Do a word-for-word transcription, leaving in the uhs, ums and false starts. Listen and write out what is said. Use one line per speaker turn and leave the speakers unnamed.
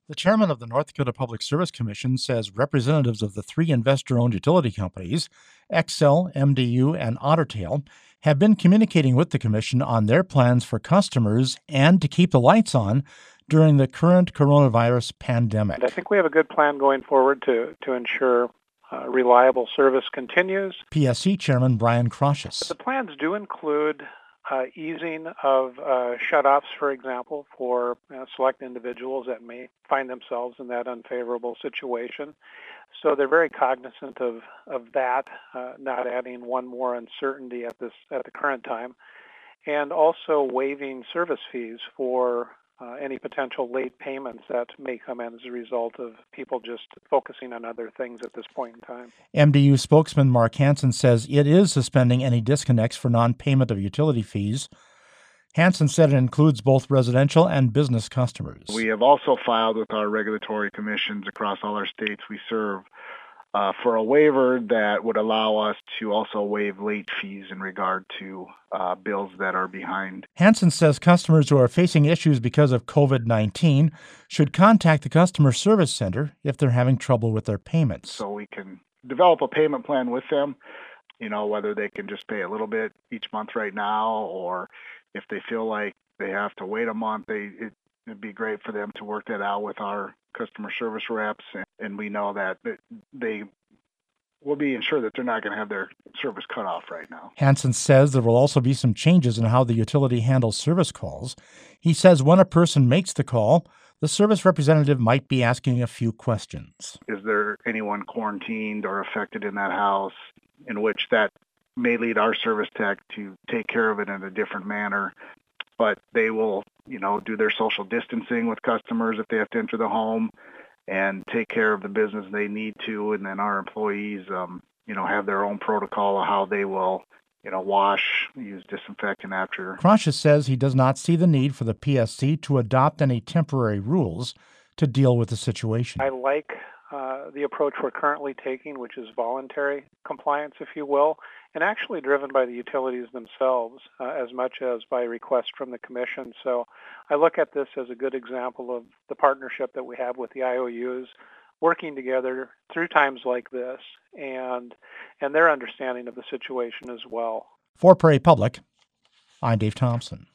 The chairman of the North Dakota Public Service Commission says representatives of the three investor-owned utility companies, Xcel, M D U, and Otter Tail, have been communicating with the commission on their plans for customers and to keep the lights on during the current coronavirus pandemic.
I think we have a good plan going forward to, to ensure uh, reliable service continues.
P S C Chairman Brian Crocious.
The plans do include uh, easing of uh, shutoffs, for example, for uh, select individuals that may find themselves in that unfavorable situation. So they're very cognizant of, of that, uh, not adding one more uncertainty at this at the current time, and also waiving service fees for Uh, any potential late payments that may come in as a result of people just focusing on other things at this point in time.
M D U spokesman Mark Hansen says it is suspending any disconnects for non-payment of utility fees. Hansen said it includes both residential and business customers.
We have also filed with our regulatory commissions across all our states we serve Uh, for a waiver that would allow us to also waive late fees in regard to uh, bills that are behind.
Hansen says customers who are facing issues because of covid nineteen should contact the customer service center if they're having trouble with their payments.
So we can develop a payment plan with them, you know, whether they can just pay a little bit each month right now, or if they feel like they have to wait a month, they it, it'd be great for them to work that out with our customer service reps, and, and we know that they will be ensured that they're not going to have their service cut off right now.
Hansen says there will also be some changes in how the utility handles service calls. He says when a person makes the call, the service representative might be asking a few questions.
Is there anyone quarantined or affected in that house, in which that may lead our service tech to take care of it in a different manner. But they will, you know, do their social distancing with customers if they have to enter the home and take care of the business they need to. And then our employees, um, you know, have their own protocol of how they will, you know, wash, use disinfectant after.
Crocious says he does not see the need for the P S C to adopt any temporary rules to deal with the situation.
I like uh, the approach we're currently taking, which is voluntary compliance, if you will, and actually driven by the utilities themselves uh, as much as by request from the commission. So I look at this as a good example of the partnership that we have with the I O Us, working together through times like this, and and their understanding of the situation as well.
For Prairie Public, I'm Dave Thompson.